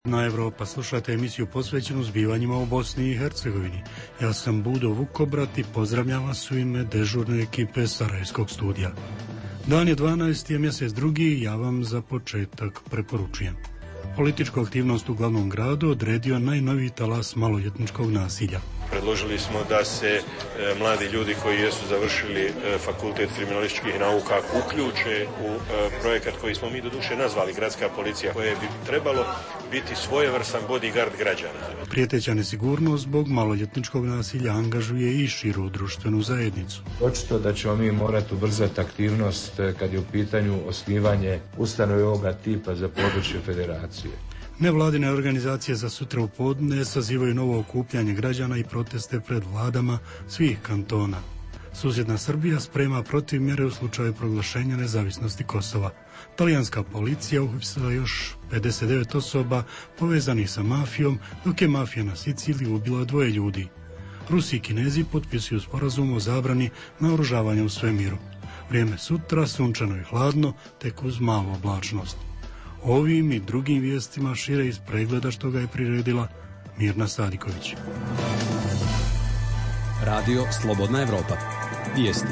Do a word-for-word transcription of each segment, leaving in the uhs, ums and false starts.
Na Evropa, slušate emisiju posvećenu zbivanjima u Bosni i Hercegovini. Ja sam Budo Vukobrat i pozdravljam vas u ime dežurne ekipe Sarajevskog studija. Dan je dvanaesti mjesec drugi i ja vam za početak preporučujem. Političku aktivnost u glavnom gradu odredio najnoviji talas maloljetničkog nasilja. Predložili smo da se e, mladi ljudi koji jesu završili e, fakultet kriminalističkih nauka uključe u e, projekat koji smo mi doduše nazvali Gradska policija, koje bi trebalo biti svojevrstan bodyguard građana. Prijeteća nesigurnost zbog maloljetničkog nasilja angažuje i širu društvenu zajednicu. Očito da ćemo mi morati ubrzati aktivnost kad je u pitanju osnivanje ustanove ovoga tipa za područje federacije. Nevladine organizacije za sutra u podne sazivaju novo okupljanje građana i proteste pred vladama svih kantona. Susjedna Srbija sprema protivmjere u slučaju proglašenja nezavisnosti Kosova. Talijanska policija uhapsila još pedeset devet osoba povezanih sa mafijom, dok je mafija na Siciliji ubila dvoje ljudi. Rusi i Kinezi potpisuju sporazum o zabrani naoružavanja u svemiru. Vrijeme sutra sunčano i hladno, tek uz malu oblačnost. Ovim i drugim vijestima šire iz pregleda što ga je priredila Mirna Sadiković. Radio Slobodna Evropa. Vijesti.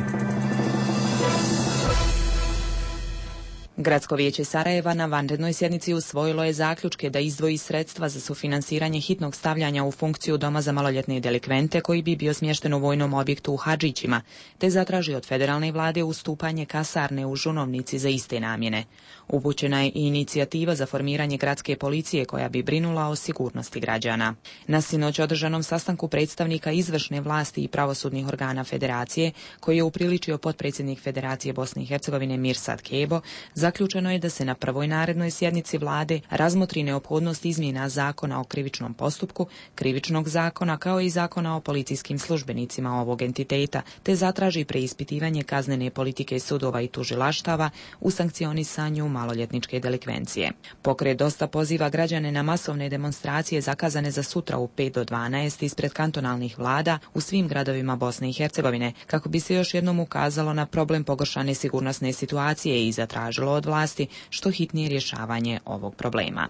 Gradsko vijeće Sarajeva na vanrednoj sjednici usvojilo je zaključke da izdvoji sredstva za sufinansiranje hitnog stavljanja u funkciju doma za maloljetne delikvente koji bi bio smješten u vojnom objektu u Hadžićima, te zatraži od federalne vlade ustupanje kasarne u Žunovnici za iste namjene. Upućena je i inicijativa za formiranje gradske policije koja bi brinula o sigurnosti građana. Na sinoć održanom sastanku predstavnika izvršne vlasti i pravosudnih organa federacije, koji je upriličio potpredsjednik Federacije Bosne i Hercegovine Mirsad Kebo, zaključeno je da se na prvoj narednoj sjednici vlade razmotri neophodnost izmjena zakona o krivičnom postupku, krivičnog zakona kao i zakona o policijskim službenicima ovog entiteta, te zatraži preispitivanje kaznene politike sudova i tužilaštava u sankcionisanju maloljetničke delikvencije. Pokret Dosta poziva građane na masovne demonstracije zakazane za sutra u pet do dvanaest ispred kantonalnih vlada u svim gradovima Bosne i Hercegovine, kako bi se još jednom ukazalo na problem pogoršane sigurnosne situacije i zatražilo od vlasti što hitnije rješavanje ovog problema.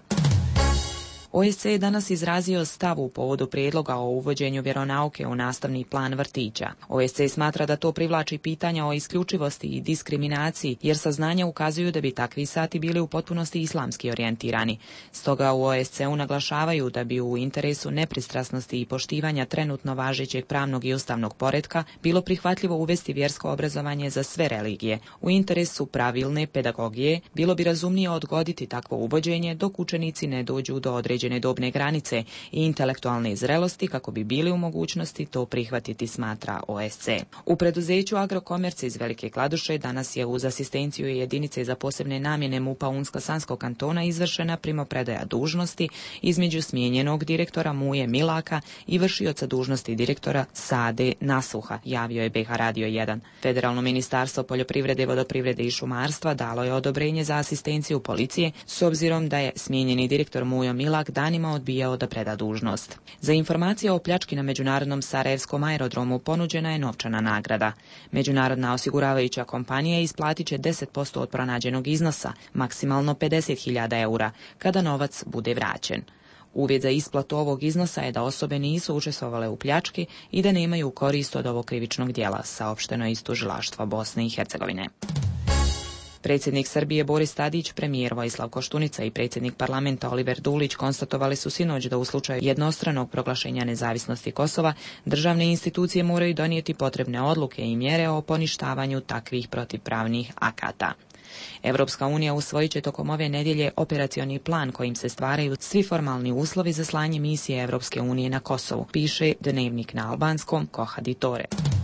O S C je danas izrazio stav u povodu prijedloga o uvođenju vjeronauke u nastavni plan vrtića. O S C smatra da to privlači pitanja o isključivosti i diskriminaciji, jer saznanja ukazuju da bi takvi sati bili u potpunosti islamski orijentirani. Stoga u O S C-u naglašavaju da bi u interesu nepristrasnosti i poštivanja trenutno važećeg pravnog i ustavnog poretka bilo prihvatljivo uvesti vjersko obrazovanje za sve religije. U interesu pravilne pedagogije bilo bi razumnije odgoditi takvo uvođenje dok učenici ne dođu do određenog dobne granice i intelektualne zrelosti kako bi bili u mogućnosti to prihvatiti, smatra O S C. U preduzeću Agrokomerc iz Velike Kladuše danas je uz asistenciju jedinice za posebne namjene M U P-a Unsko-Sanskog kantona izvršena primopredaja dužnosti između smijenjenog direktora Muje Milaka i vršioca dužnosti direktora Sade Nasuha, javio je B H Radio jedan. Federalno ministarstvo poljoprivrede, vodoprivrede i šumarstva dalo je odobrenje za asistenciju policije s obzirom da je smijenjeni direktor Mujo Milak danima odbijao da preda dužnost. Za informacije o pljački na međunarodnom sarajevskom aerodromu ponuđena je novčana nagrada. Međunarodna osiguravajuća kompanija isplatit će deset posto od pronađenog iznosa, maksimalno pedeset hiljada eura, kada novac bude vraćen. Uvjet za isplatu ovog iznosa je da osobe nisu učestvovale u pljački i da nemaju korist od ovog krivičnog djela, saopšteno je iz tužilaštva Bosne i Hercegovine. Predsjednik Srbije Boris Tadić, premijer Vojislav Koštunica i predsjednik parlamenta Oliver Dulić konstatovali su sinoć da u slučaju jednostranog proglašenja nezavisnosti Kosova državne institucije moraju donijeti potrebne odluke i mjere o poništavanju takvih protivpravnih akata. Evropska unija usvojit će tokom ove nedjelje operacioni plan kojim se stvaraju svi formalni uslovi za slanje misije Evropske unije na Kosovu, piše dnevnik na albanskom Kohaditore.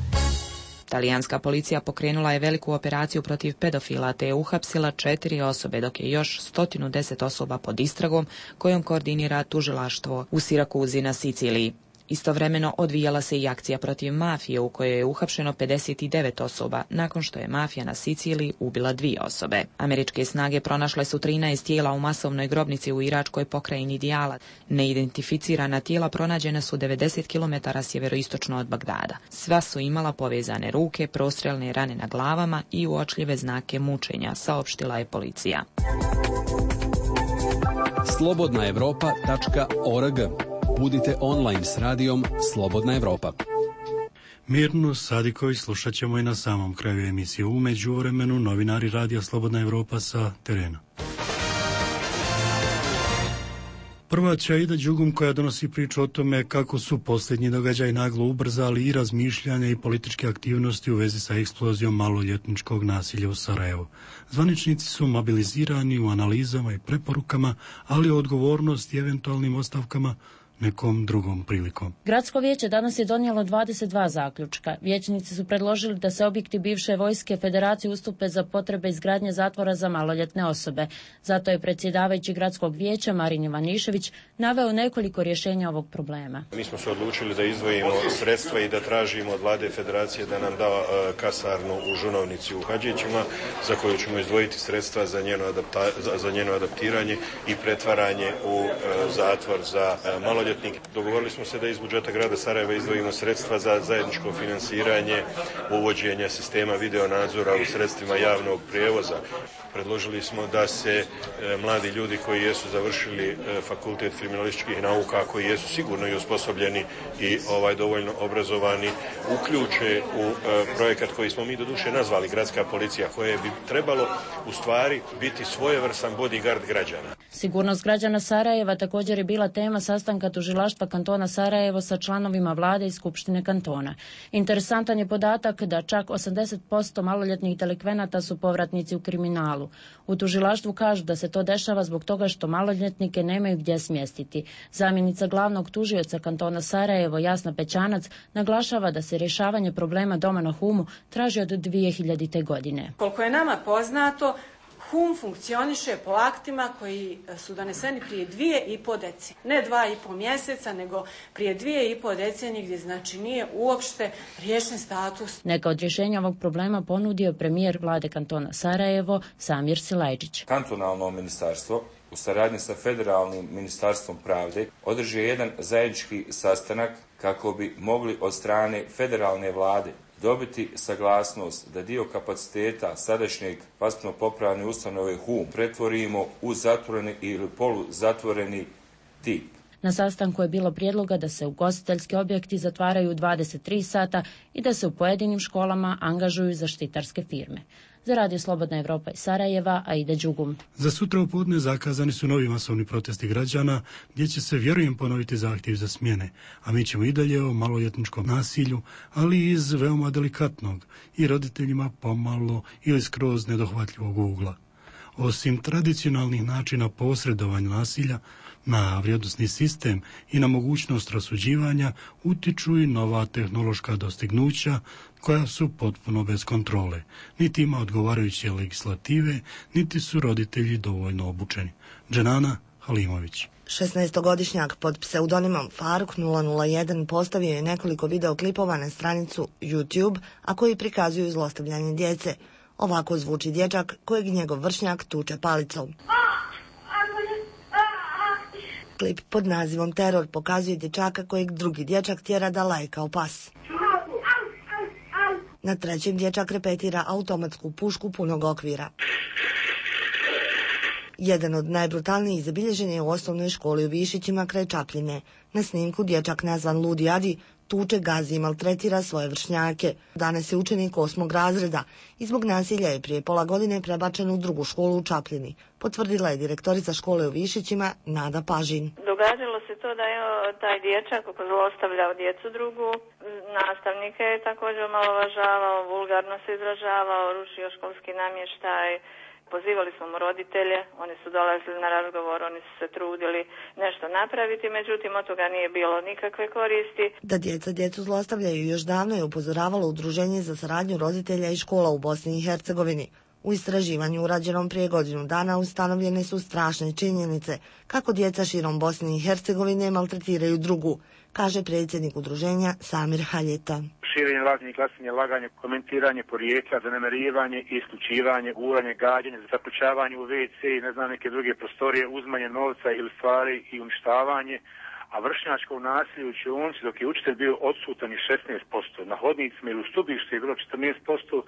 Talijanska policija pokrenula je veliku operaciju protiv pedofila te je uhapsila četiri osobe, dok je još sto deset osoba pod istragom kojom koordinira tužilaštvo u Sirakuzi na Siciliji. Istovremeno odvijala se i akcija protiv mafije u kojoj je uhapšeno pedeset devet osoba nakon što je mafija na Siciliji ubila dvije osobe. Američke snage pronašle su trinaest tijela u masovnoj grobnici u iračkoj pokrajini Dijala. Neidentificirana tijela pronađena su devedeset kilometara sjeveroistočno od Bagdada. Sva su imala povezane ruke, prostrelne rane na glavama i uočljive znake mučenja, saopštila je policija. slobodna evropa tačka org. Budite online s radijom Slobodna Evropa. Mirnu Sadiković slušat ćemo i na samom kraju emisije. U međuvremenu novinari radija Slobodna Evropa sa terena. Prva će Aida Đugum koja donosi priču o tome kako su posljednji događaj naglo ubrzali i razmišljanja i političke aktivnosti u vezi sa eksplozijom maloljetničkog nasilja u Sarajevu. Zvaničnici su mobilizirani u analizama i preporukama, ali o odgovornosti i eventualnim ostavkama nekom drugom prilikom. Gradsko vijeće danas je donijelo dvadeset dva zaključka. Vijećnici su predložili da se objekti bivše vojske federacije ustupe za potrebe izgradnje zatvora za maloljetne osobe. Zato je predsjedavajući gradskog vijeća Marin Ivanišević naveo nekoliko rješenja ovog problema. Mi smo se odlučili da izdvojimo sredstva i da tražimo od vlade federacije da nam da uh, kasarnu u Žunovnici u Hadžićima, za koju ćemo izdvojiti sredstva za njeno, adapta, za, za njeno adaptiranje i pretvaranje u uh, zatvor za uh, maloljetne. Dogovorili smo se da iz budžeta grada Sarajeva izdvojimo sredstva za zajedničko finansiranje uvođenja sistema videonadzora u sredstvima javnog prijevoza. Predložili smo da se e, mladi ljudi koji jesu završili e, fakultet kriminalističkih nauka, koji jesu sigurno i osposobljeni i ovaj dovoljno obrazovani, uključe u e, projekat koji smo mi doduše nazvali Gradska policija, koje bi trebalo u stvari biti svojevrstan bodyguard građana. Sigurnost građana Sarajeva također je bila tema sastanka tužilaštva kantona Sarajevo sa članovima vlade i skupštine kantona. Interesantan je podatak da čak osamdeset posto maloljetnih delikvenata su povratnici u kriminalu. U tužilaštvu kažu da se to dešava zbog toga što maloljetnike nemaju gdje smjestiti. Zamjenica glavnog tužioca kantona Sarajevo Jasna Pećanac naglašava da se rješavanje problema doma na Humu traži od dvije hiljadite. godine. Koliko je nama poznato, Hum funkcioniše po aktima koji su doneseni prije dvije i po decenije. Ne dva i po mjeseca, nego prije dvije i po decenije, gdje znači nije uopšte riješen status. Neka od rješenja ovog problema ponudio premijer vlade kantona Sarajevo Samir Silajđić. Kantonalno ministarstvo u saradnji sa federalnim ministarstvom pravde održi jedan zajednički sastanak kako bi mogli od strane federalne vlade dobiti saglasnost da dio kapaciteta sadašnjeg vaspitno-popravne ustanove Hum pretvorimo u zatvoreni ili poluzatvoreni tip. Na sastanku je bilo prijedloga da se ugostiteljski objekti zatvaraju u dvadeset tri sata i da se u pojedinim školama angažuju zaštitarske firme. Za Radio Slobodna Evropa iz Sarajeva, Aida Đugum. Za sutra u podne zakazani su novi masovni protesti građana, gdje će se, vjerujem, ponoviti zahtjev za smjene, a mi ćemo i dalje o maloljetničkom nasilju, ali iz veoma delikatnog i roditeljima pomalo ili skroz nedohvatljivog ugla. Osim tradicionalnih načina posredovanja nasilja, na vrijednosni sistem i na mogućnost rasuđivanja utiču i nova tehnološka dostignuća koja su potpuno bez kontrole. Niti ima odgovarajuće legislative, niti su roditelji dovoljno obučeni. Dženana Halimović. šesnaestogodišnjak pod pseudonimom Faruk nula nula jedan postavio je nekoliko videoklipova na stranicu YouTube, a koji prikazuju zlostavljanje djece. Ovako zvuči dječak kojeg njegov vršnjak tuče palicom. Klip pod nazivom Teror pokazuje dječaka kojeg drugi dječak tjera da laje kao pas. Na trećem dječak repetira automatsku pušku punog okvira. Jedan od najbrutalnijih zabilježen je u osnovnoj školi u Višićima kraj Čapljine. Na snimku dječak nazvan Ludi Adi tuče, gazi i maltretira svoje vršnjake. Danas je učenik osmog razreda i zbog nasilja je prije pola godine prebačen u drugu školu u Čapljini, potvrdila je direktorica škole u Višićima Nada Pažin. Događalo se to da je taj dječak zlostavljao djecu drugu, nastavnike je također omalovažavao, vulgarno se izražavao, rušio školski namještaj. Pozivali smo mu roditelje, oni su dolazili na razgovor, oni su se trudili nešto napraviti, međutim od toga nije bilo nikakve koristi. Da djeca djecu zlostavljaju još davno je upozoravalo Udruženje za saradnju roditelja i škola u Bosni i Hercegovini. U istraživanju urađenom prije godinu dana ustanovljene su strašne činjenice kako djeca širom Bosne i Hercegovine maltretiraju drugu, kaže predsjednik udruženja Samir Haljeta. Širenje, laženje, glasanje, laganje, komentiranje porijekla, zanemarivanje, isključivanje, guranje, gađanje, zaključavanje u ve ce i ne znam neke druge prostorije, uzmanje novca ili stvari i uništavanje, a vršnjačko nasilje u učionici dok je učitelj bio odsutan i šesnaest posto. Na hodnicima ili u stubištu je bilo četrnaest posto,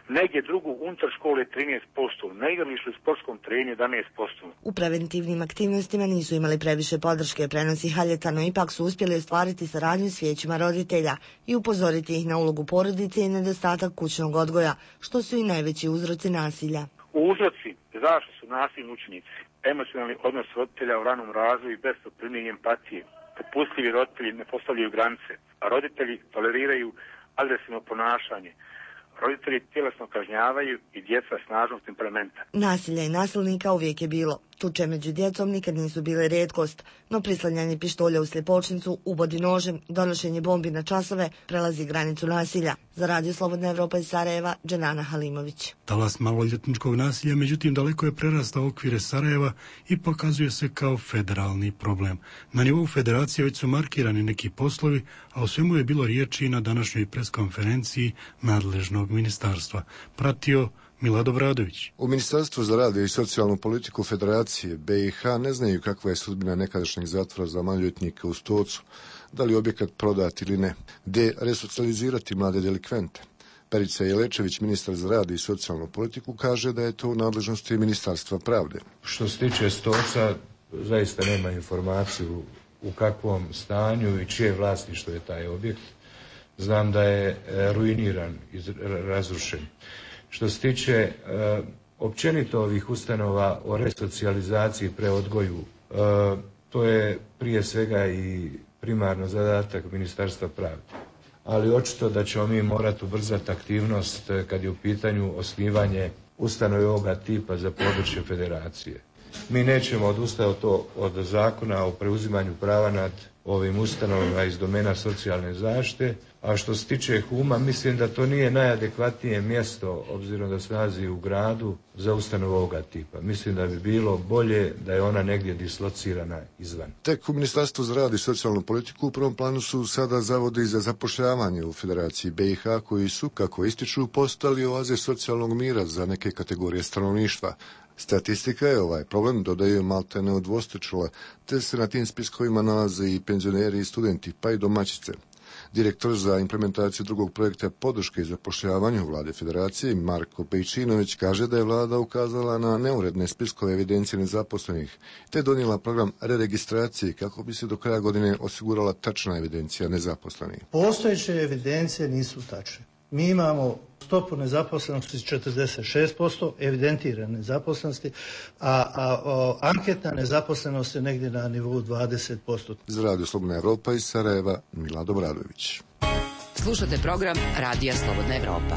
negdje drugu unutar škole trinaest posto, na igralištu i sportskom terenu jedanaest posto. U preventivnim aktivnostima nisu imali previše podrške, prenosi Haljeta, no ipak su uspjeli ostvariti saradnju s vijećima roditelja i upozoriti ih na ulogu porodice i nedostatak kućnog odgoja, što su i najveći uzroci nasilja. Uzroci zašto su nasilni učenici, emocionalni odnos roditelja u ranom razvoju i bez primjenja empatije, popustljivi roditelji ne postavljaju granice, a roditelji toleriraju agresivno ponašanje, roditelji tjelesno kažnjavaju i djeca snažnog temperamenta. Nasilja i nasilnika uvijek je bilo. Tuče među djecom nikad nisu bile rijetkost, no prislanjanje pištolja u sljepočnicu, ubodi nožem, donošenje bombi na časove prelazi granicu nasilja. Za Radio Slobodna Evropa iz Sarajeva, Dženana Halimović. Talas maloljetničkog nasilja, međutim, daleko je prerastao okvire Sarajeva i pokazuje se kao federalni problem. Na nivou federacije već su markirani neki poslovi, a o svemu je bilo riječi na današnjoj preskonferenciji nadležnog ministarstva. Pratio Milad Obradović. U Ministarstvu za rad i socijalnu politiku Federacije B i H ne znaju kakva je sudbina nekadašnjeg zatvora za maloljetnike u Stocu, da li objekat prodati ili ne, gdje resocijalizirati mlade delikvente. Perica Jelečević, ministar za rad i socijalnu politiku, kaže da je to u nadležnosti Ministarstva pravde. Što se tiče Stoca, zaista nema informaciju u kakvom stanju i čije vlasništvo je taj objekt. Znam da je ruiniran i razrušen. Što se tiče e, općenito ovih ustanova o resocijalizaciji, preodgoju, e, to je prije svega i primarno zadatak Ministarstva pravde. Ali očito da ćemo mi morati ubrzati aktivnost kad je u pitanju osnivanje ustanove ovoga tipa za područje federacije. Mi nećemo odustati od, to, od zakona o preuzimanju prava nad ovim ustanovama iz domena socijalne zaštite, a što se tiče Huma, mislim da to nije najadekvatnije mjesto, obzirom da se nalazi u gradu, za ustanovu ovoga tipa. Mislim da bi bilo bolje da je ona negdje dislocirana izvan. Tek u Ministarstvu za rad i socijalnu politiku u prvom planu su sada zavodi za zapošljavanje u Federaciji B i H, koji su, kako ističu, postali oaze socijalnog mira za neke kategorije stanovništva. Statistika je ovaj problem, dodaju, malte ne udvostručila, te se na tim spiskovima nalaze i penzioneri i studenti, pa i domaćice. Direktor za implementaciju drugog projekta podrške i zapošljavanju vlade Federacije, Marko Pejčinović, kaže da je vlada ukazala na neuredne spiskove evidencije nezaposlenih, te donijela program reregistracije kako bi se do kraja godine osigurala tačna evidencija nezaposlenih. Postojeće evidencije nisu tačne. Mi imamo stopu nezaposlenosti četrdeset šest posto, evidentirane nezaposlenosti, a, a o, anketna nezaposlenost je negdje na nivou dvadeset posto. Za Radio Slobodna Evropa iz Sarajeva, Milad Obradović. Slušate program Radija Slobodna Evropa.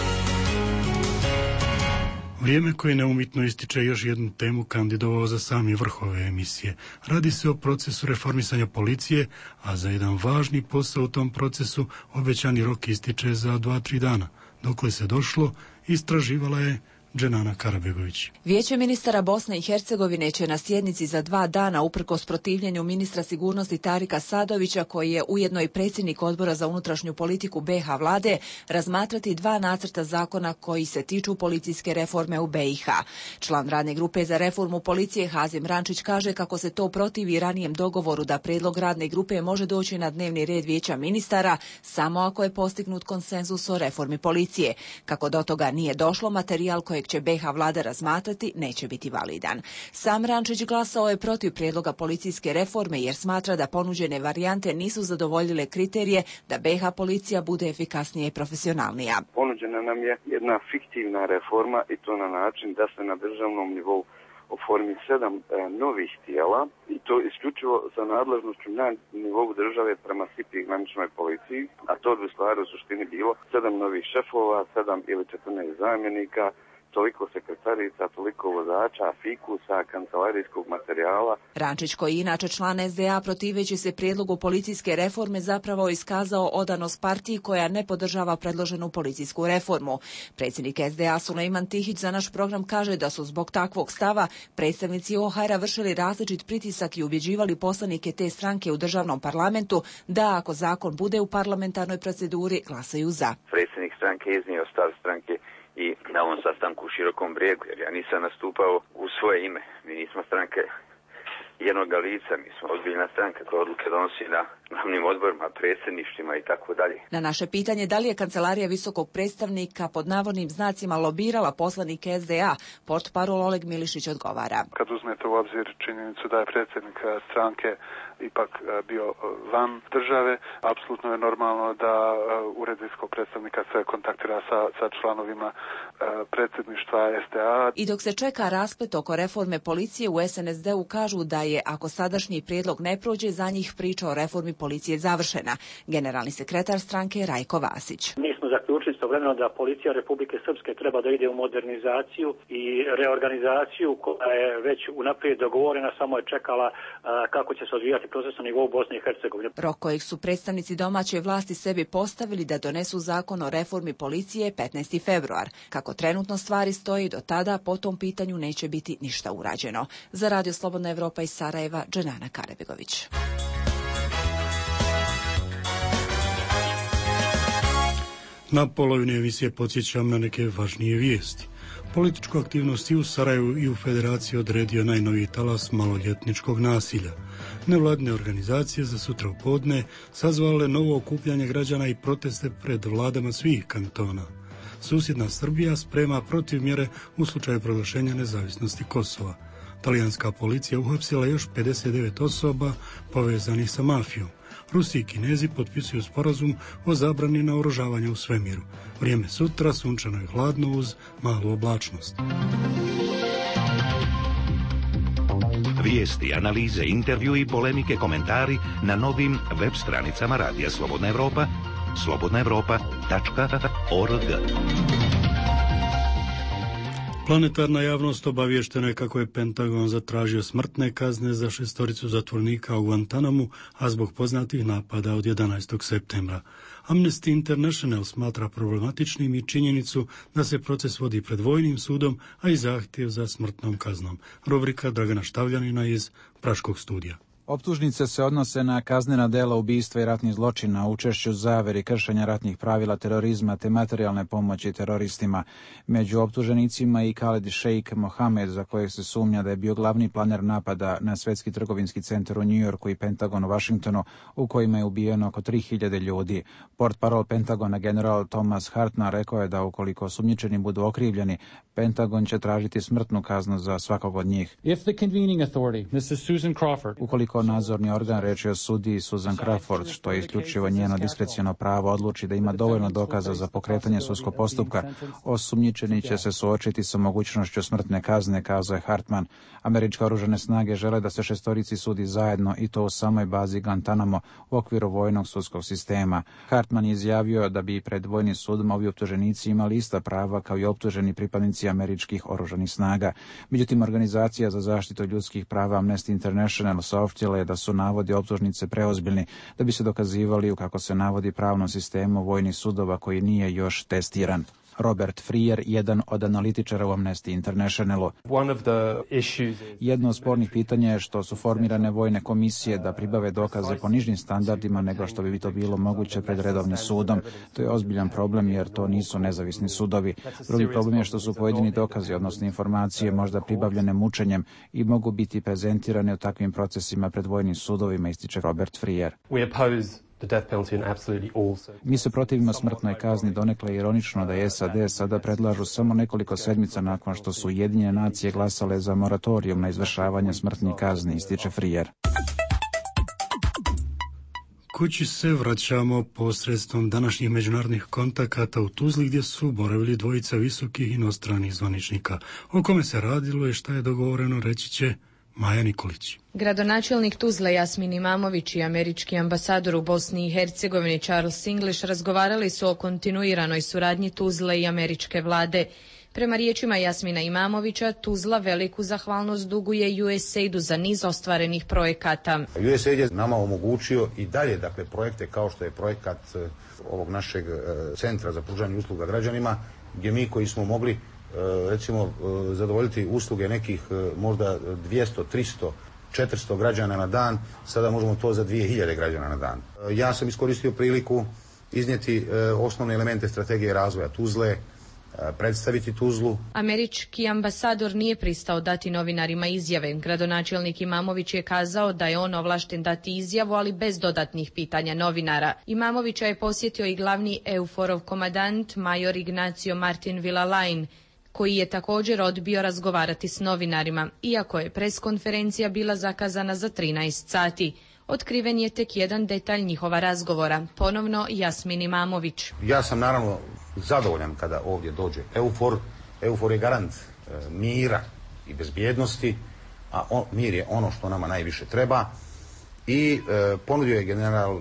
Vrijeme koje neumitno ističe još jednu temu kandidovao za sami vrh ove emisije. Radi se o procesu reformisanja policije, a za jedan važni posao u tom procesu obećani rok ističe za dva, tri dana. Dokle se došlo, istraživala je Dženana Karabegović. Vijeće ministara Bosne i Hercegovine će na sjednici za dva dana, uprkos protivljenju ministra sigurnosti Tarika Sadovića, koji je ujedno i predsjednik Odbora za unutrašnju politiku B i H vlade, razmatrati dva nacrta zakona koji se tiču policijske reforme u B i H. Član radne grupe za reformu policije Hazim Rančić kaže kako se to protivi ranijem dogovoru da prijedlog radne grupe može doći na dnevni red Vijeća ministara samo ako je postignut konsenzus o reformi policije. Kako do toga nije došlo, materijal kojeg će B i H vlada razmatrati neće biti validan. Sam Rančić glasao je protiv prijedloga policijske reforme jer smatra da ponuđene varijante nisu zadovoljile kriterije da B i H policija bude efikasnija i profesionalnija. Ponuđena nam je jedna fiktivna reforma i to na način da se na državnom nivou oformi sedam e, novih tijela i to isključivo sa nadležnošću na nivou države prema S I P I graničnoj policiji, a to bi u stvari u suštini bilo sedam novih šefova, sedam ili četrnaest zamjenika, toliko sekretarica, toliko vozača, fikusa, kancelarijskog materijala. Rančić, koji inače član S D A, protiveći se prijedlogu policijske reforme, zapravo iskazao odanost partiji koja ne podržava predloženu policijsku reformu. Predsjednik S D A Sulejman Tihić za naš program kaže da su zbog takvog stava predstavnici O H R-a vršili različit pritisak i ubjeđivali poslanike te stranke u državnom parlamentu da ako zakon bude u parlamentarnoj proceduri glasaju za. Predsjednik stranke iznio stav stranke i na ovom sastanku u Širokom Brijegu, jer ja nisam nastupao u svoje ime. Mi nismo stranke jednoga lica. Mi smo ozbiljna stranka koja odluke donosi na glavnim odborima, predsjedništvima i tako dalje. Na naše pitanje da li je kancelarija visokog predstavnika pod navodnim znacima lobirala poslanike S D A, portparol Oleg Milišić odgovara. Kad uzmete u obzir činjenicu da je predsjednik stranke ipak bio van države, apsolutno je normalno da ured visokog predstavnika se kontaktira sa, sa članovima predsjedništva S D A. I dok se čeka rasplet oko reforme policije, u S N S D-u kažu da je, ako sadašnji prijedlog ne prođe, za njih priča o reformi policije završena. Generalni sekretar stranke Rajko Vasić. Mi smo zaključili istovremeno da policija Republike Srpske treba da ide u modernizaciju i reorganizaciju koja je već unaprijed dogovorena, samo je čekala a, kako će se odvijati proces na nivou Bosne i Hercegovine. Rok kojeg su predstavnici domaće vlasti sebi postavili da donesu zakon o reformi policije je petnaesti februar. Kako trenutno stvari stoji do tada, po tom pitanju neće biti ništa urađeno. Za Radio Slobodna Evropa iz Sarajeva, Dženana Karebegović. Na polovini emisije podsjećam na neke važnije vijesti. Političku aktivnost i u Sarajevu i u Federaciji odredio najnoviji talas maloljetničkog nasilja. Nevladine organizacije za sutra u podne sazvale novo okupljanje građana i proteste pred vladama svih kantona. Susjedna Srbija sprema protiv mjere u slučaju proglašenja nezavisnosti Kosova. Talijanska policija uhapsila još pedeset devet osoba povezanih sa mafijom. Rusi i Kinezi potpisuju sporazum o zabrani naoružavanja u svemiru. Vrijeme sutra sunčano i hladno uz malu oblačnost. Vijesti, analize, intervju i polemike, komentari na novim web stranicama Radija Slobodna Evropa, slobodna evropa tačka org. Planetarna javnost obavještena je kako je Pentagon zatražio smrtne kazne za šestoricu zatvornika u Guantanamu, a zbog poznatih napada od jedanaestog septembra. Amnesty International smatra problematičnim i činjenicu da se proces vodi pred vojnim sudom, a i zahtjev za smrtnom kaznom. Rubrika Dragana Štavljanina iz Praškog studija. Optužnice se odnose na kaznena dela ubistva i ratnih zločina, učešću zaveri, kršenja ratnih pravila, terorizma te materijalne pomoći teroristima. Među optuženicima i Khaled Sheikh Mohamed, za kojeg se sumnja da je bio glavni planer napada na Svetski trgovinski centar u Njujorku i Pentagon u Washingtonu, u kojima je ubijeno oko tri hiljade ljudi. Portparol Pentagona general Thomas Hartman rekao je da ukoliko osumnjičeni budu okrivljeni, Pentagon će tražiti smrtnu kaznu za svakog od njih. If the convening authority, missus Susan Crawford, ukoliko nadzorni organ, reći o sudiji Susan Crawford, što je isključivo njeno diskreciono pravo, odluči da ima dovoljno dokaza za pokretanje sudskog postupka, osumnjičeni će se suočiti sa mogućnošću smrtne kazne, kazao je Hartman. Američke oružane snage žele da se šestorici sudi zajedno i to u samoj bazi Guantanamo u okviru vojnog sudskog sistema. Hartman je izjavio da bi pred vojnim sudom ovi optuženici imali ista prava kao i optuženi pripadnici američkih oružanih snaga. Međutim, organizacija za zaštitu ljudskih prava Amnesty International saopštila je da su navodi optužnice preozbiljni da bi se dokazivali u, kako se navodi, pravnom sistemu vojnih sudova koji nije još testiran. Robert Freer, jedan od analitičara u Amnesty Internationalu. Jedno od spornih pitanja je što su formirane vojne komisije da pribave dokaze po nižim standardima nego što bi to bilo moguće pred redovnim sudom. To je ozbiljan problem jer to nisu nezavisni sudovi. Drugi problem je što su pojedini dokazi, odnosno informacije, možda pribavljene mučenjem i mogu biti prezentirane u takvim procesima pred vojnim sudovima, ističe Robert Freer. Mi se protivimo smrtnoj kazni, donekle je ironično da je S A D sada predlažu samo nekoliko sedmica nakon što su Ujedinjene nacije glasale za moratorijum na izvršavanje smrtnih kazni, ističe Freer. Kući se vraćamo posredstvom današnjih međunarodnih kontakata u Tuzli, gdje su boravili dvojica visokih inostranih zvaničnika. O kome se radilo i šta je dogovoreno, reći će Maja Nikolić. Gradonačelnik Tuzle Jasmin Imamović i američki ambasador u Bosni i Hercegovini Charles English razgovarali su o kontinuiranoj suradnji Tuzle i američke vlade. Prema riječima Jasmina Imamovića, Tuzla veliku zahvalnost duguje U S A I D-u za niz ostvarenih projekata. U S A I D je nama omogućio i dalje, dakle, projekte kao što je projekat ovog našeg centra za pružanje usluga građanima, gdje mi koji smo mogli recimo zadovoljiti usluge nekih možda dvjesto, tristo, četiristo građana na dan, sada možemo to za dvije hiljade građana na dan. Ja sam iskoristio priliku iznijeti osnovne elemente strategije razvoja Tuzle, predstaviti Tuzlu. Američki ambasador nije pristao dati novinarima izjave. Gradonačelnik Imamović je kazao da je on ovlašten dati izjavu, ali bez dodatnih pitanja novinara. Imamovića je posjetio i glavni EUFOR-ov komandant, major Ignacio Martin Villalajn, koji je također odbio razgovarati s novinarima, iako je preskonferencija bila zakazana za trinaest sati. Otkriven je tek jedan detalj njihova razgovora. Ponovno Jasmin Imamović. Ja sam naravno zadovoljan kada ovdje dođe EUFOR. EUFOR je garant e, mira i bezbjednosti, a on, mir je ono što nama najviše treba. I e, ponudio je general e,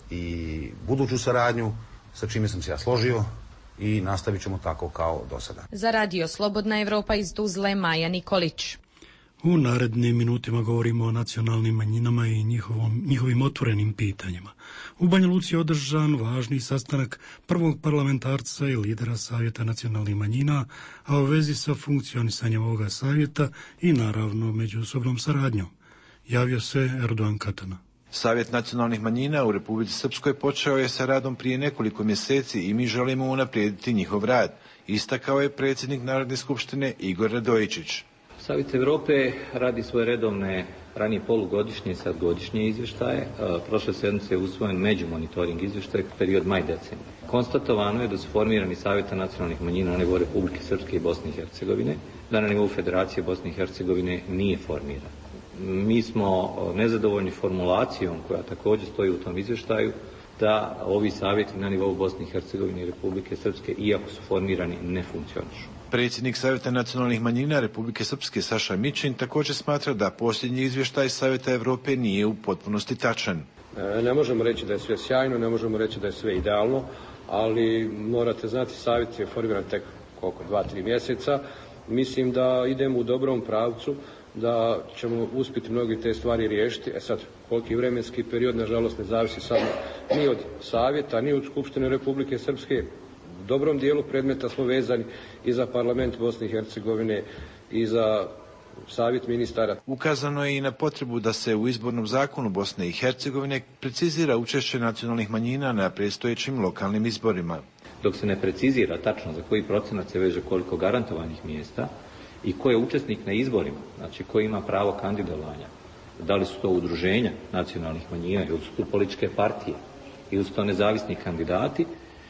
i buduću saradnju, sa čime sam se ja složio, i nastavit ćemo tako kao do sada. Za Radio Slobodna Evropa iz Tuzle, Maja Nikolić. U narednim minutima govorimo o nacionalnim manjinama i njihovom, njihovim otvorenim pitanjima. U Banja Luci je održan važni sastanak prvog parlamentarca i lidera Savjeta nacionalnih manjina, a u vezi sa funkcionisanjem ovoga savjeta i naravno međusobnom saradnjom. Javio se Erdogan Katana. Savjet nacionalnih manjina u Republici Srpskoj počeo je sa radom prije nekoliko mjeseci i mi želimo unaprijediti njihov rad, istakao je predsjednik Narodne skupštine Igor Radojičić. Savjet Europe radi svoje redovne ranije polugodišnje i sad godišnje izvještaje. Prošle sedmice je usvojen međumonitoring izvještaj period maj-decembar. Konstatovano je da su formirani savjeta nacionalnih manjina na nivou Republike Srpske i Bosne i Hercegovine, da na nivou Federacije Bosne i Hercegovine nije formiran. Mi smo nezadovoljni formulacijom koja također stoji u tom izvještaju da ovi savjeti na nivou Bosne i Hercegovine i Republike Srpske, iako su formirani, ne funkcionišu. Predsjednik Savjeta nacionalnih manjina Republike Srpske Saša Mičin također smatra da posljednji izvještaj Savjeta Europe nije u potpunosti tačan. Ne možemo reći da je sve sjajno, ne možemo reći da je sve idealno, ali morate znati, savjet je formiran tek koliko, dva, tri mjeseca. Mislim da idemo u dobrom pravcu, da ćemo uspjeti mnogi te stvari riješiti. E sad, koliki vremenski period, nažalost, ne zavisi samo ni od savjeta, ni od Skupštine Republike Srpske. U dobrom dijelu predmeta smo vezani i za parlament Bosne i Hercegovine i za savjet ministara. Ukazano je i na potrebu da se u izbornom zakonu Bosne i Hercegovine precizira učešće nacionalnih manjina na predstojećim lokalnim izborima. Dok se ne precizira tačno za koji procenat se veže koliko garantovanih mjesta i ko je učesnik na izborima, znači ko ima pravo kandidovanja, da li su to udruženja nacionalnih manjina ili su to političke partije ili su to nezavisni kandidati,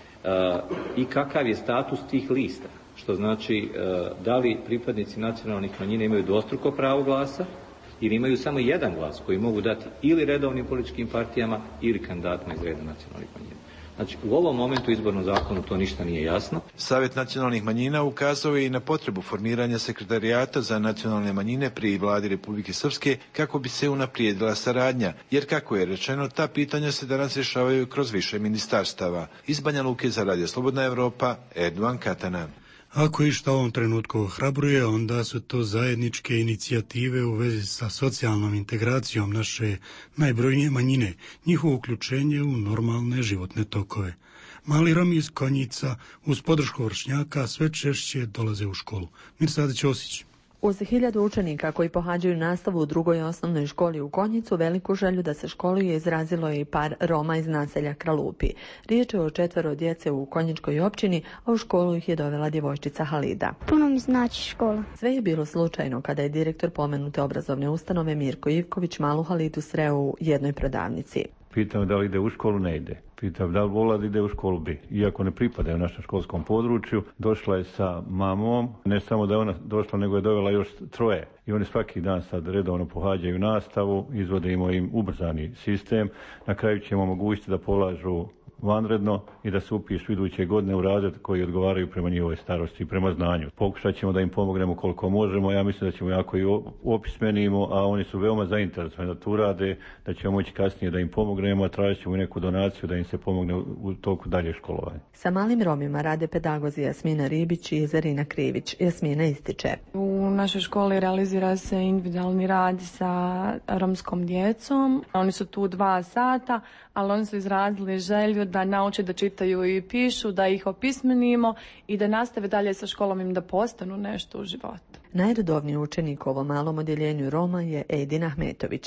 Uh, i kakav je status tih lista, što znači uh, da li pripadnici nacionalnih manjina imaju dvostruko pravo glasa ili imaju samo jedan glas koji mogu dati ili redovnim političkim partijama ili kandidatima iz reda nacionalnih manjina. Znači, u ovom momentu izbornom zakonu to ništa nije jasno. Savjet nacionalnih manjina ukazao je i na potrebu formiranja sekretarijata za nacionalne manjine pri vladi Republike Srpske kako bi se unaprijedila saradnja, jer kako je rečeno, ta pitanja se danas rješavaju kroz više ministarstava. Iz Banja Luke za Radio Slobodna Evropa, Erdogan Katana. Ako išta u ovom trenutku ohrabruje, onda su to zajedničke inicijative u vezi sa socijalnom integracijom naše najbrojnije manjine, njihovo uključenje u normalne životne tokove. Mali Romi iz Konjica uz podršku vršnjaka sve češće dolaze u školu. Mirsada Ćosić. Uz hiljadu učenika koji pohađaju nastavu u drugoj osnovnoj školi u Konjicu, veliku želju da se školuje izrazilo je i par Roma iz naselja Kralupi. Riječ je o četvero djece u konjičkoj općini, a u školu ih je dovela djevojčica Halida. Puno mi znači škola. Sve je bilo slučajno kada je direktor pomenute obrazovne ustanove Mirko Ivković malu Halidu sreo u jednoj prodavnici. Pitam da li ide u školu, ne ide. Pitam da li vola da ide u školu, bi. Iako ne pripada u našem školskom području, došla je sa mamom. Ne samo da je ona došla, nego je dovela još troje. I oni svaki dan sad redovno pohađaju nastavu, izvodimo im ubrzani sistem. Na kraju ćemo omogućiti da polažu vanredno i da se upišu iduće godine u razred koji odgovaraju prema njihovoj starosti i prema znanju. Pokušat ćemo da im pomognemo koliko možemo. Ja mislim da ćemo jako i opismenimo, a oni su veoma zainteresovani da to urade, da ćemo moći kasnije da im pomognemo, a tražit ćemo neku donaciju da im se pomogne u toku dalje školovanja. Sa malim Romima rade pedagozi Jasmina Ribić i Zerina Krivić. Jasmina ističe. U našoj školi realizira se individualni rad sa romskom djecom. Oni su tu dva sata, ali oni su izrazili želju da nauče da čitaju i pišu, da ih opismenimo i da nastave dalje sa školom im da postanu nešto u životu. Najredovniji učenik u ovom malom odjeljenju Roma je Edin Ahmetović.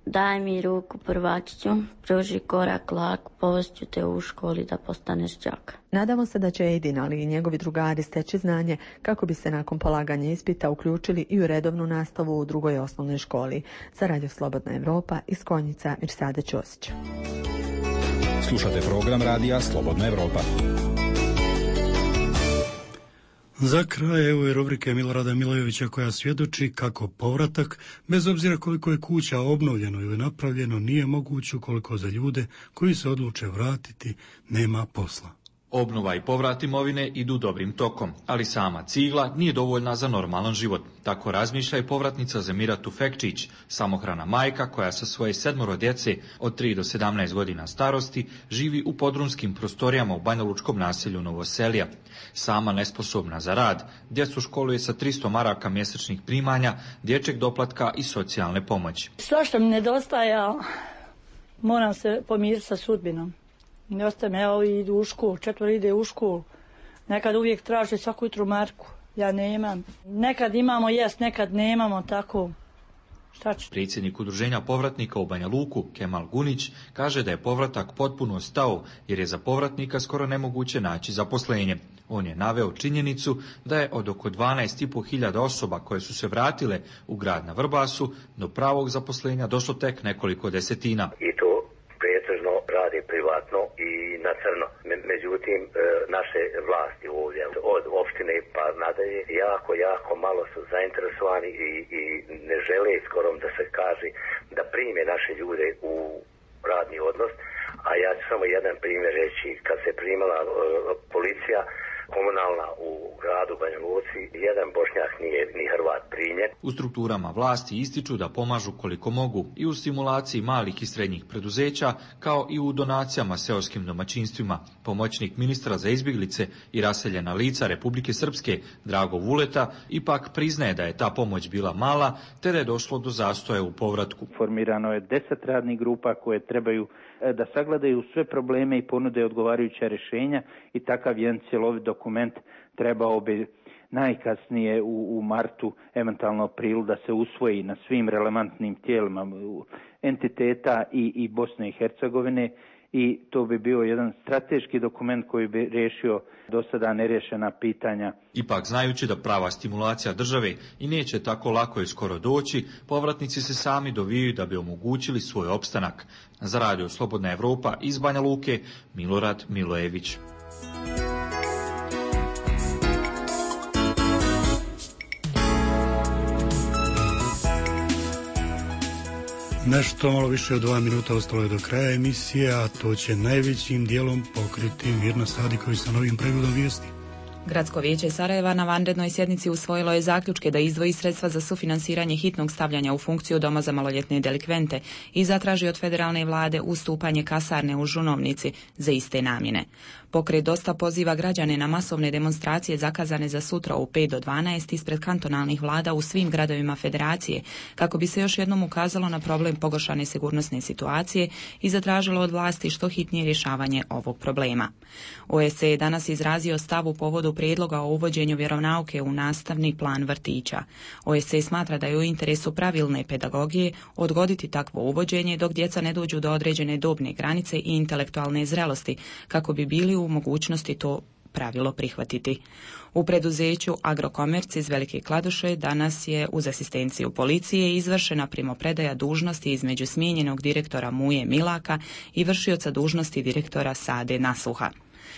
Daj mi ruku, prvačiću, pruži korak lak, povest ću te u školi da postaneš đak. Nadamo se da će Edin, ali i njegovi drugari steći znanje kako bi se nakon polaganja ispita uključili i u redovnu nastavu u drugoj osnovnoj školi. Za Radio Slobodna Evropa iz Konjica, Mirsade Ćosić. Slušate program Radija Slobodna Evropa. Za kraj evo je rubrike Milorada Milojevića koja svjedoči kako povratak, bez obzira koliko je kuća obnovljeno ili napravljeno, nije moguć ukoliko za ljude koji se odluče vratiti nema posla. Obnova i povrat imovine idu dobrim tokom, ali sama cigla nije dovoljna za normalan život. Tako razmišlja i povratnica Zemira Tufekčić, samohrana majka koja sa svoje sedmoro djece od tri do sedamnaest godina starosti živi u podrumskim prostorijama u banjalučkom naselju Novoselija. Sama nesposobna za rad, djecu školuje sa tristo maraka mjesečnih primanja, dječjeg doplatka i socijalne pomoći. Svašta mi nedostaje, moram se pomiriti sa sudbinom. Ne ostaje me, evo idu u školu, četvoro ide u školu. Nekad uvijek traže svaku jutru marku, ja nemam. Nekad imamo jest, nekad nemamo, tako. Šta ću? Predsjednik udruženja povratnika u Banja Luku, Kemal Gunić, kaže da je povratak potpuno stao, jer je za povratnika skoro nemoguće naći zaposlenje. On je naveo činjenicu da je od oko dvanaest i po hiljada osoba koje su se vratile u grad na Vrbasu do pravog zaposlenja došlo tek nekoliko desetina. I to pretežno radi privatno i na crno. Međutim, naše vlasti ovdje od opštine pa nadalje jako, jako malo su zainteresovani i, i ne žele skoro da se kaže da prime naše ljude u radni odnos. A ja ću samo jedan primjer reći. Kad se primala uh, policija komunalna u gradu Banja Luci, jedan Bošnjak nije ni Hrvat primjen. U strukturama vlasti ističu da pomažu koliko mogu i u stimulaciji malih i srednjih preduzeća, kao i u donacijama seoskim domaćinstvima. Pomoćnik ministra za izbjeglice i raseljena lica Republike Srpske, Drago Vuleta, ipak priznaje da je ta pomoć bila mala, te da je došlo do zastoja u povratku. Formirano je deset radnih grupa koje trebaju da sagledaju sve probleme i ponude odgovarajuća rješenja i takav jedan cjelovit dokument trebao bi najkasnije u, u martu, eventualno aprilu, da se usvoji na svim relevantnim tijelima entiteta i, i Bosne i Hercegovine, i to bi bio jedan strateški dokument koji bi riješio do sada nerješena pitanja. Ipak, znajući da prava stimulacija države i neće tako lako i skoro doći, povratnici se sami dovijaju da bi omogućili svoj opstanak. Za Radio Slobodna Evropa iz Banja Luke, Milorad Milojević. Nešto malo više od dva minuta ostalo je do kraja emisije, a to će najvećim dijelom pokriti Mirna Sadiković sa novim pregledom vijesti. Gradsko vijeće Sarajeva na vanrednoj sjednici usvojilo je zaključke da izdvoji sredstva za sufinansiranje hitnog stavljanja u funkciju doma za maloljetne delikvente i zatraži od federalne vlade ustupanje kasarne u Žunovnici za iste namjene. Pokret Dosta poziva građane na masovne demonstracije zakazane za sutra u pet do dvanaest ispred kantonalnih vlada u svim gradovima federacije, kako bi se još jednom ukazalo na problem pogoršane sigurnosne situacije i zatražilo od vlasti što hitnije rješavanje ovog problema. O S C je danas izrazio stav u povodu prijedloga o uvođenju vjeronauke u nastavni plan vrtića. O S C smatra da je u interesu pravilne pedagogije odgoditi takvo uvođenje dok djeca ne dođu do određene dobne granice i intelektualne zrelosti, kako bi bili u mogućnosti to pravilo prihvatiti. U preduzeću Agrokomerc iz Velike Kladuše danas je uz asistenciju policije izvršena primopredaja dužnosti između smijenjenog direktora Muje Milaka i vršioca dužnosti direktora Sade Nasuha.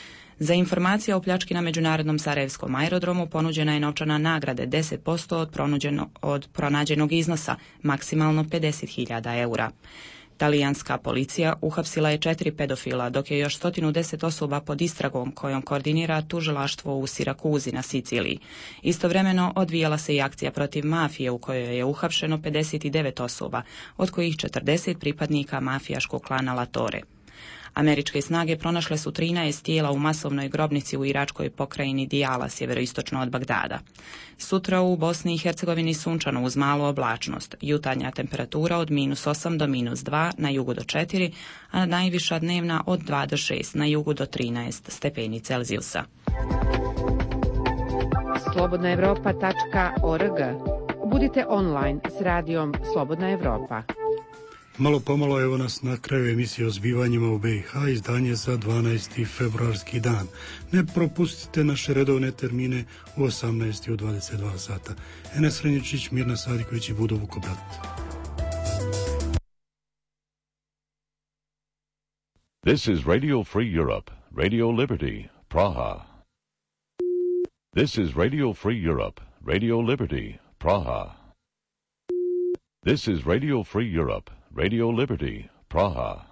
Za informacije o pljački na međunarodnom sarajevskom aerodromu ponuđena je novčana nagrade deset posto od, od pronađenog iznosa, maksimalno pedeset hiljada eura. Talijanska policija uhapsila je četiri pedofila, dok je još sto deset osoba pod istragom kojom koordinira tužilaštvo u Sirakuzi na Siciliji. Istovremeno odvijala se i akcija protiv mafije u kojoj je uhapšeno pedeset devet osoba, od kojih četrdeset pripadnika mafijaškog klana La Torre. Američke snage pronašle su trinaest tijela u masovnoj grobnici u iračkoj pokrajini Dijala, sjeveroistočno od Bagdada. Sutra u Bosni i Hercegovini sunčano uz malu oblačnost, jutarnja temperatura od minus osam do minus dva, na jugu do četiri, a najviša dnevna od dva do šest, na jugu do trinaest stepeni Celzijusa. slobodna evropa tačka org. Budite online s radijom Slobodna Evropa. Malo pomalo evo nas na kraju emisije o zbivanjima u B i H, izdanje za dvanaesti februarski dan. Ne propustite naše redovne termine u osamnaest i u dvadeset dva sata. Enes Renjičić, Mirna Sadiković i Budo Vukobrat. This is Radio Free Europe, Radio Liberty, Praha. This is Radio Free Europe, Radio Liberty, Praha. This is Radio Free Europe, Radio Liberty, Praha.